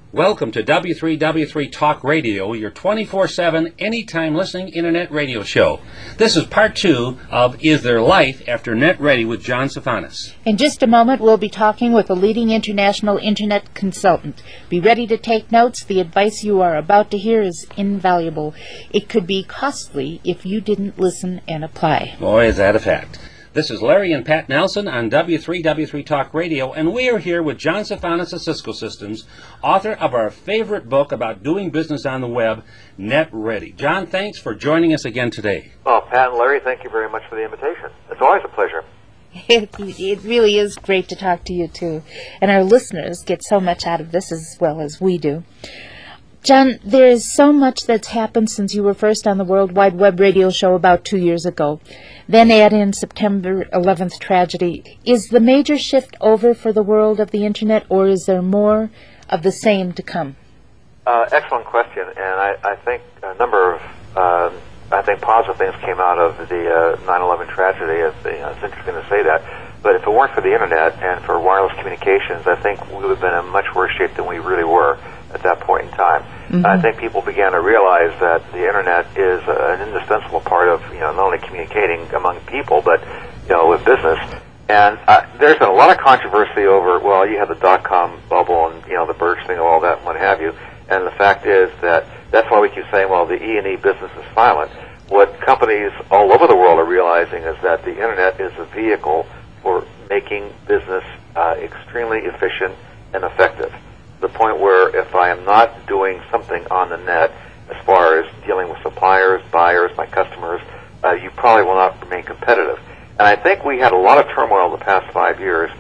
Welcome to W3W3 Talk Radio, your 24/7, anytime listening internet radio show. This is part 2 of Is There Life After Net Ready with John Stefanis. In just a moment, we'll be talking with a leading international internet consultant. Be ready to take notes. The advice you are about to hear is invaluable. It could be costly if you didn't listen and apply. Boy, is that a fact. This is Larry and Pat Nelson on W3W3 Talk Radio, and we are here with John Stefanis of Cisco Systems, author of our favorite book about doing business on the web, Net Ready. John, thanks for joining us again today. Well, Pat and Larry, thank you very much for the invitation. It's always a pleasure. It really is great to talk to you, too. And our listeners get so much out of this as well as we do. John, there is so much that's happened since you were first on the World Wide Web radio show about 2 years ago. Then add in September 11th tragedy. Is the major shift over for the world of the Internet, or is there more of the same to come? Excellent question, and I think a number of positive things came out of the 9/11 tragedy. It's interesting to say that. But if it weren't for the Internet and for wireless communications, I think we would have been in much worse shape than we really were at that point in time. Mm-hmm. I think people began to realize that the Internet is an indispensable part of, not only communicating among people, but, with business. And there's been a lot of controversy over, well, you had the dot-com bubble and, the bursting of all that and what have you. And the fact is that that's why we keep saying, well, the E&E business is silent. What companies all over the world are realizing is that the Internet is a vehicle for making business extremely efficient and effective. The point where if I am not doing something on the net as far as dealing with suppliers, buyers, my customers, you probably will not remain competitive. And I think we had a lot of turmoil the past 5 years,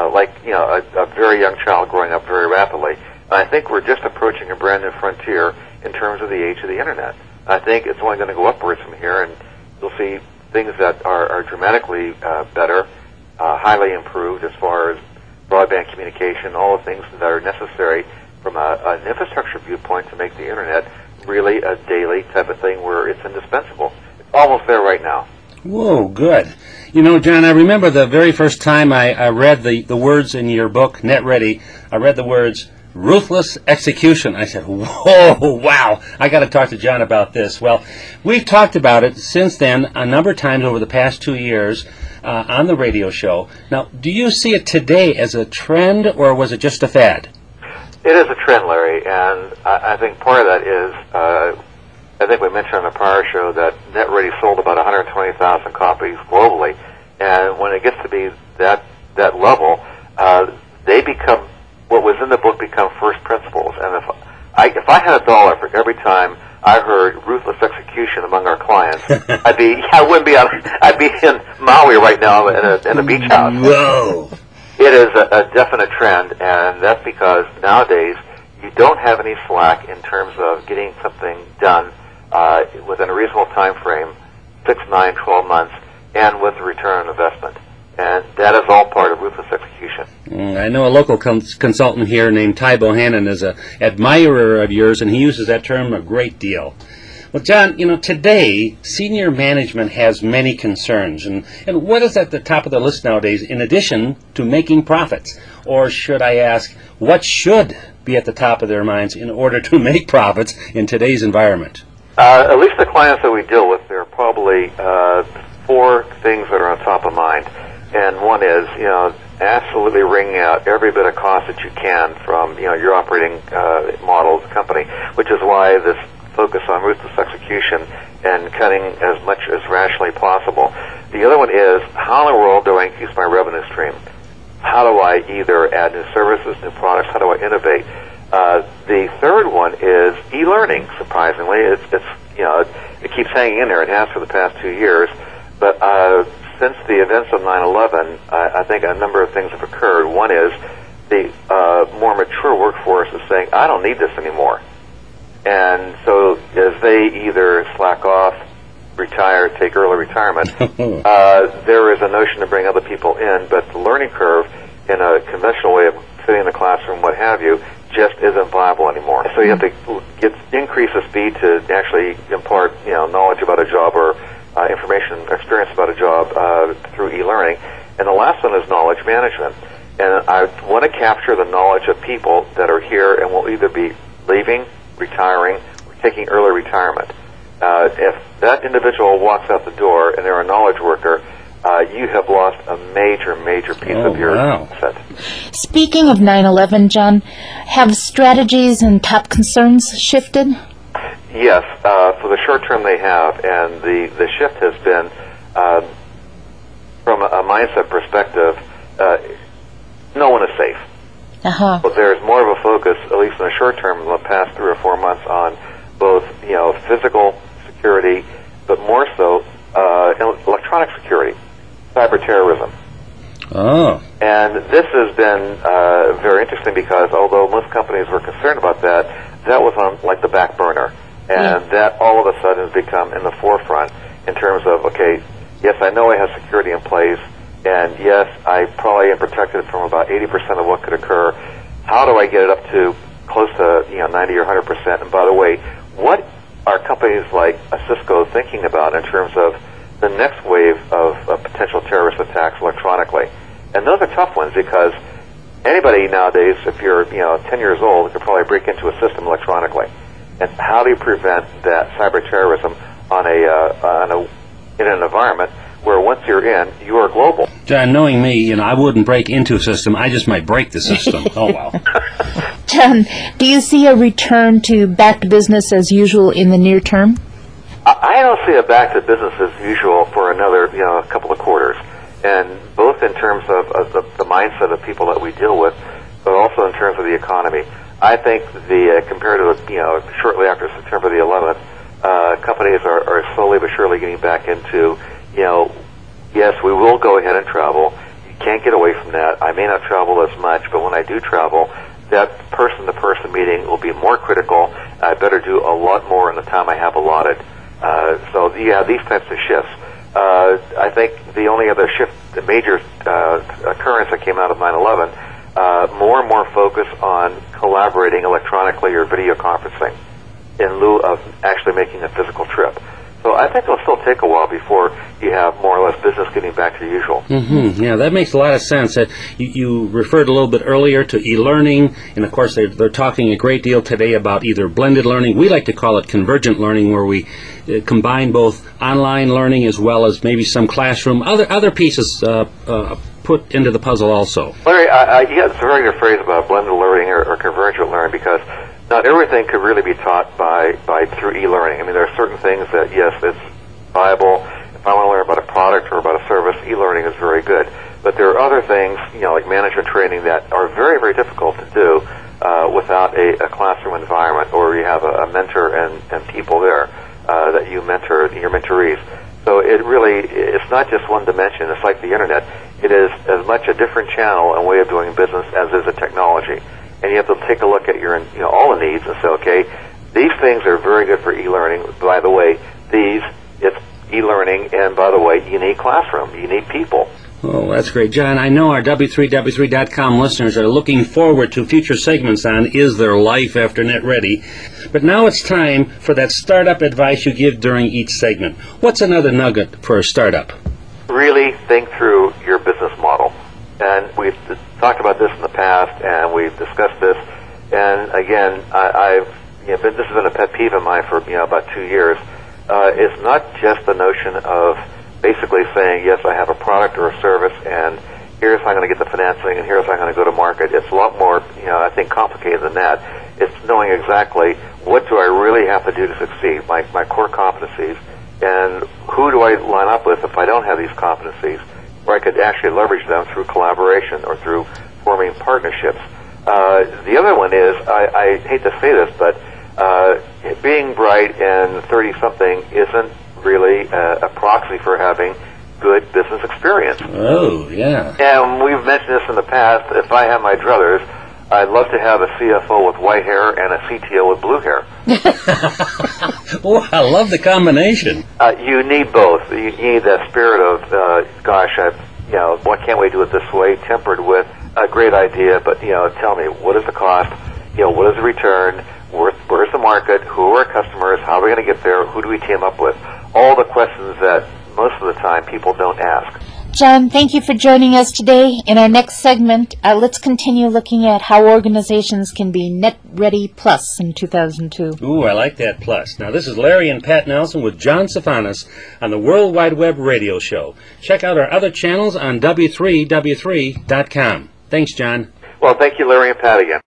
a very young child growing up very rapidly. And I think we're just approaching a brand new frontier in terms of the age of the Internet. I think it's only going to go upwards from here, and you'll see things that are dramatically better, highly improved as far as broadband communication, all the things that are necessary from an infrastructure viewpoint to make the Internet really a daily type of thing where it's indispensable. It's almost there right now. Whoa, good. John, I remember the very first time I read the words in your book, Net Ready. I read the words, ruthless execution. I said, whoa, wow, I got to talk to John about this. Well, we've talked about it since then a number of times over the past 2 years on the radio show. Now, do you see it today as a trend, or was it just a fad? It is a trend, Larry, and I think part of that is, I think we mentioned on the prior show that NetReady sold about 120,000 copies globally, and when it gets to be that level, they become, what was in the book become first principles. And if I had $1 for every time I heard ruthless execution among our clients, I'd be in Maui right now in a beach house. Whoa! It is a definite trend, and that's because nowadays you don't have any slack in terms of getting something done within a reasonable time frame, 6, 9, 12 months, and with a return on investment. And that is all part of ruthless execution. I know a local consultant here named Ty Bohannon is an admirer of yours, and he uses that term a great deal. Well, John, today, senior management has many concerns. And what is at the top of the list nowadays, in addition to making profits? Or should I ask, what should be at the top of their minds in order to make profits in today's environment? At least the clients that we deal with, there are probably 4 things that are on top of mind. And one is, absolutely wringing out every bit of cost that you can from, your operating model of the company, which is why this focus on ruthless execution and cutting as much as rationally possible. The other one is, how in the world do I increase my revenue stream? How do I either add new services, new products? How do I innovate? The third one is e-learning, surprisingly. It keeps hanging in there. It has for the past 2 years. But since the events of 9/11, I think a number of things have occurred. One is the more mature workforce is saying, I don't need this anymore. And so as they either slack off, retire, take early retirement, there is a notion to bring other people in, but the learning curve in a conventional way of sitting in the classroom, what have you, just isn't viable anymore. So you have to increase the speed to actually impart, knowledge about a job or information, experience about a job through e-learning. And the last one is knowledge management. And I want to capture the knowledge of people that are here and will either be leaving, retiring, or taking early retirement. If that individual walks out the door and they're a knowledge worker, you have lost a major piece of your set. Speaking of 9/11, John, have strategies and top concerns shifted? Yes, for the short term they have, and the shift has been, from a mindset perspective, no one is safe. Uh-huh. But there's more of a focus, at least in the short term, in the past 3 or 4 months, on both physical security, but more so electronic security, cyber terrorism. Oh. And this has been very interesting because although most companies were concerned about that, that was on like the back burner. And that all of a sudden has become in the forefront in terms of, okay, yes, I know I have security in place, and yes, I probably am protected from about 80% of what could occur. How do I get it up to close to 90 or 100%? And by the way, what are companies like Cisco thinking about in terms of the next wave of potential terrorist attacks electronically? And those are tough ones because anybody nowadays, if you're 10 years old, could probably break into a system electronically. And how do you prevent that cyber terrorism in an environment where once you're in, you are global? John, knowing me, I wouldn't break into a system. I just might break the system. Oh, well. John, do you see a return to back to business as usual in the near term? I don't see a back to business as usual for another couple of quarters. And both in terms of the mindset of people that we deal with, but also in terms of the economy. I think compared to shortly after September the 11th, companies are slowly but surely getting back into yes, we will go ahead and travel. You can't get away from that. I may not travel as much, but when I do travel, that person-to-person meeting will be more critical. I better do a lot more in the time I have allotted. So these types of shifts. I think the only other shift, the major occurrence that came out of 9/11, more and more focus on collaborating electronically or video conferencing in lieu of actually making a physical trip. So I think it'll still take a while before you have more or less business getting back to usual. Mm-hmm. Yeah, that makes a lot of sense. You referred a little bit earlier to e-learning, and of course they're talking a great deal today about either blended learning. We like to call it convergent learning, where we combine both online learning as well as maybe some classroom, other pieces put into the puzzle also. Larry, it's a very good phrase about blended learning or convergent learning because not everything could really be taught by through e-learning. I mean, there are certain things that, yes, it's viable. If I want to learn about a product or about a service, e-learning is very good. But there are other things, like management training that are very, very difficult to do without a classroom environment or you have a mentor and people there that you mentor, your mentorees. So it's not just one dimension. It's like the internet. It is as much a different channel and way of doing business as is a technology. And you have to take a look at your, all the needs and say, okay, these things are very good for e-learning. By the way, it's e-learning, and by the way, you need classroom, you need people. Oh, that's great. John, I know our W3W3.com listeners are looking forward to future segments on Is There Life After NetReady? But now it's time for that startup advice you give during each segment. What's another nugget for a startup? Really think through your business model. And we've talked about this in the past, and we've discussed this. And again, this has been a pet peeve of mine for about 2 years. It's not just the notion of basically saying, yes, I have a product or a service, and here's how I'm going to get the financing, and here's how I'm going to go to market. It's a lot more, I think, complicated than that. It's knowing exactly what do I really have to do to succeed, my core competencies, and who do I line up with if I don't have these competencies, where I could actually leverage them through collaboration or through forming partnerships. The other one is, I hate to say this, but being bright and 30-something isn't really a proxy for having good business experience. Oh, yeah. And we've mentioned this in the past. If I have my druthers, I'd love to have a CFO with white hair and a CTO with blue hair. Oh, I love the combination. You need both. You need that spirit of, why can't we do it this way, tempered with a great idea, but, tell me, what is the cost? What is the return? Where's the market? Who are our customers? How are we going to get there? Who do we team up with? All the questions that most of the time people don't ask. John, thank you for joining us today. In our next segment, let's continue looking at how organizations can be Net Ready Plus in 2002. Ooh, I like that plus. Now, this is Larry and Pat Nelson with John Stefanis on the World Wide Web Radio Show. Check out our other channels on W3W3.com. Thanks, John. Well, thank you, Larry and Pat, again.